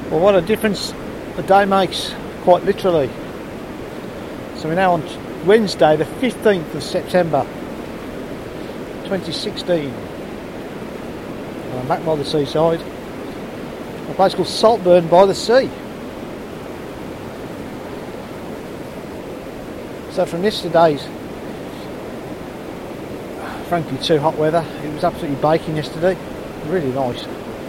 Well, what a difference a day makes, quite literally. So we're now on Wednesday the 15th of September 2016. And I'm back by the seaside, a place called Saltburn by the Sea. So from yesterday's frankly too hot weather, it was absolutely baking yesterday, really nice.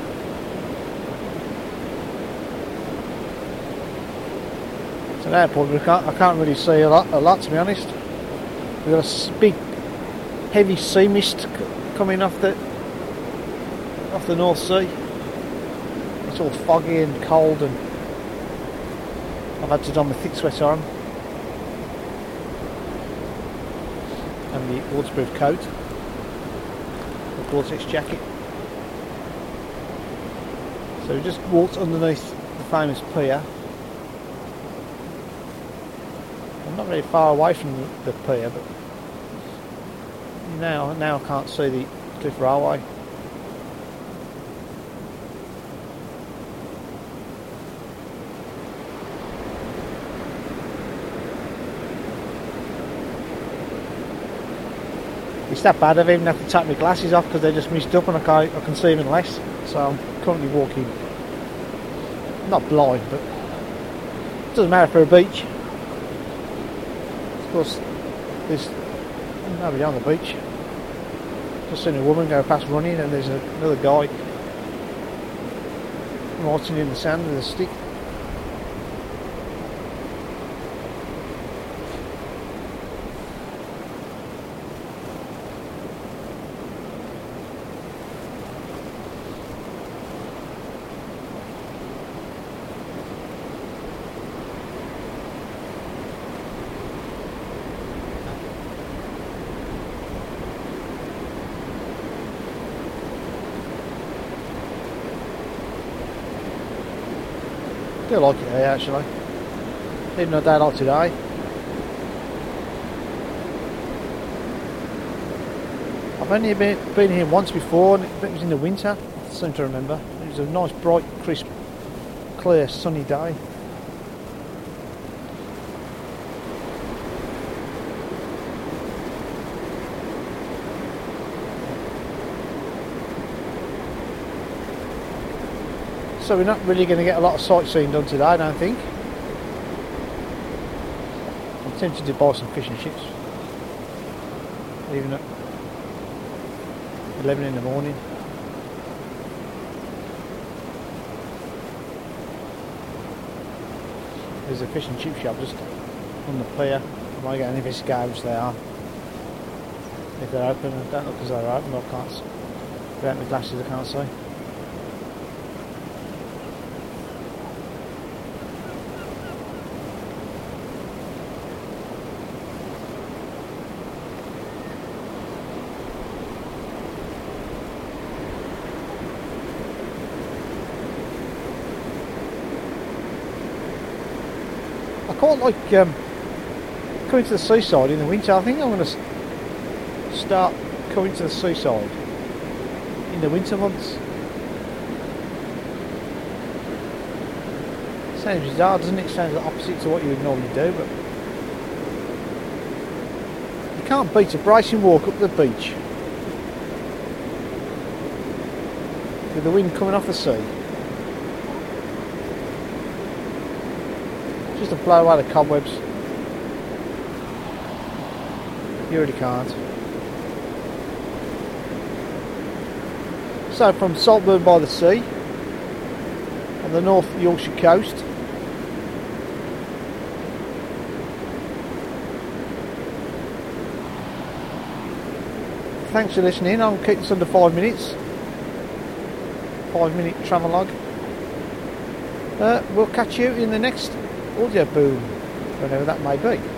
So now I can't really see a lot to be honest. We've got a big heavy sea mist coming off the North Sea. It's all foggy and cold, and I've had to don my thick sweater on and the waterproof coat, the Gore-Tex jacket. So we just walked underneath the famous pier. I'm not very far away from the pier, but now I can't see the Cliff Railway. It's that bad, I've even have to take my glasses off because they're just missed up and I can see even less. So I'm currently walking, not blind, but it doesn't matter for a beach. Of course, there's nobody on the beach. Just seen a woman go past running, and there's another guy writing in the sand with a stick. I do like it here actually, even a day like today. I've only been here once before, and it was in the winter, I seem to remember. It was a nice bright, crisp, clear, sunny day. So we're not really going to get a lot of sightseeing done today, I don't think. I'm tempted to buy some fish and chips, even at 11 in the morning. There's a fish and chip shop just on the pier. I might get an investigate which they are. If they're open, I don't look because they're open, but I can't see. Without my glasses I can't see. I quite like coming to the seaside in the winter. I think I'm going to start coming to the seaside in the winter months. Sounds bizarre, doesn't it? Sounds the opposite to what you would normally do, but you can't beat a bracing walk up the beach with the wind coming off the sea. Just to blow away the cobwebs. You really can't. So from Saltburn by the Sea on the North Yorkshire coast, thanks for listening. I'll keep this under 5 minutes. 5-minute travelogue. We'll catch you in the next audio boom, whenever that may be.